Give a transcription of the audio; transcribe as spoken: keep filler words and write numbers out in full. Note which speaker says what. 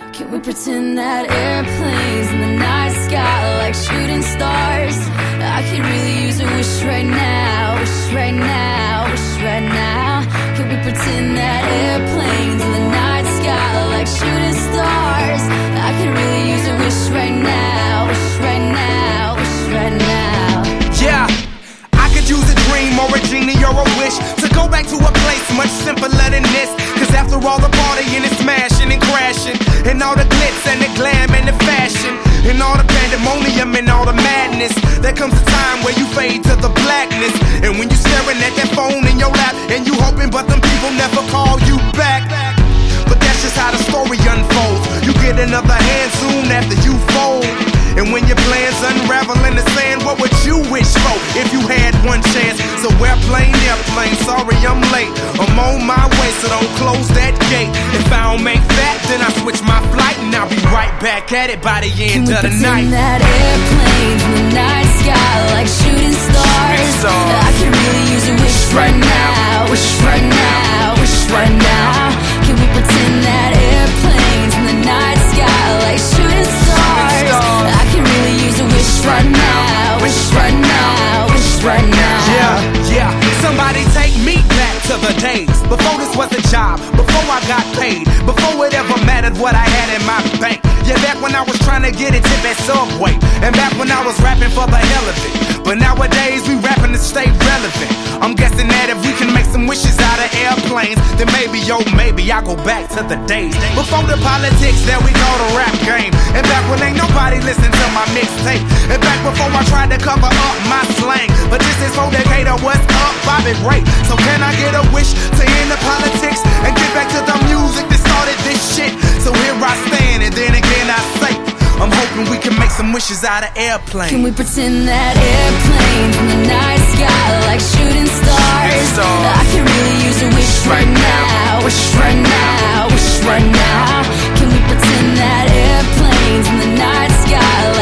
Speaker 1: Can we pretend that airplanes in the night sky like shooting stars? I could really use a wish right now, wish right now, wish right now. Can we pretend that airplanes in the night sky like shooting stars? I could really use a wish right now, wish right now, wish right now.
Speaker 2: Yeah, I could use a dream or a genie or a wish to go back to a place much simpler than this. Cause after all the partying and smashing and crashing, and all the glitz and the glam and the fashion, and all the pandemonium and all the madness, there comes a time where you fade to the blackness. And when you're staring at that phone in your lap, and you hoping but them people never call you back. But that's just how the story unfolds. You get another hand soon after you fold. And when your plans unravel in the sand, what would you wish for if you had one chance? So airplane, airplane, sorry I'm late. I'm on my way, so don't close that gate. If I don't make that, then I switch my flight, and I'll be right back at it by the end of the night.
Speaker 1: Can we pretend that airplanes in the night sky like shooting stars? I could really use a wish right now, wish right now, wish right now. Can we pretend that airplanes in the night sky like shooting stars? I can really use a wish right now, wish right now, wish right now.
Speaker 2: Yeah, yeah, somebody take me back to the days before this was a job, before I got paid, before it ever mattered what I had in my bank. Yeah, back when I was trying to get a tip at Subway, and back when I was rapping for the hell of it. But nowadays we rapping to stay relevant. I'm guessing that if we can make some wishes out of airplanes, then maybe, yo, maybe I'll go back to the days before the politics that we call the rap game. And back when ain't nobody listen to my mixtape. And back before I tried to cover up my slang. But this is for Decatur, what's up, Bobby Ray? So can I get a wish to end the politics and get back to the music that started this shit? So here I stand, and then again I say, I'm hoping we can make some wishes out of airplanes.
Speaker 1: Can we pretend that airplanes in the night sky like shooting stars? I can really use a wish right now, wish right now, wish right now. Can we pretend that airplanes in the night sky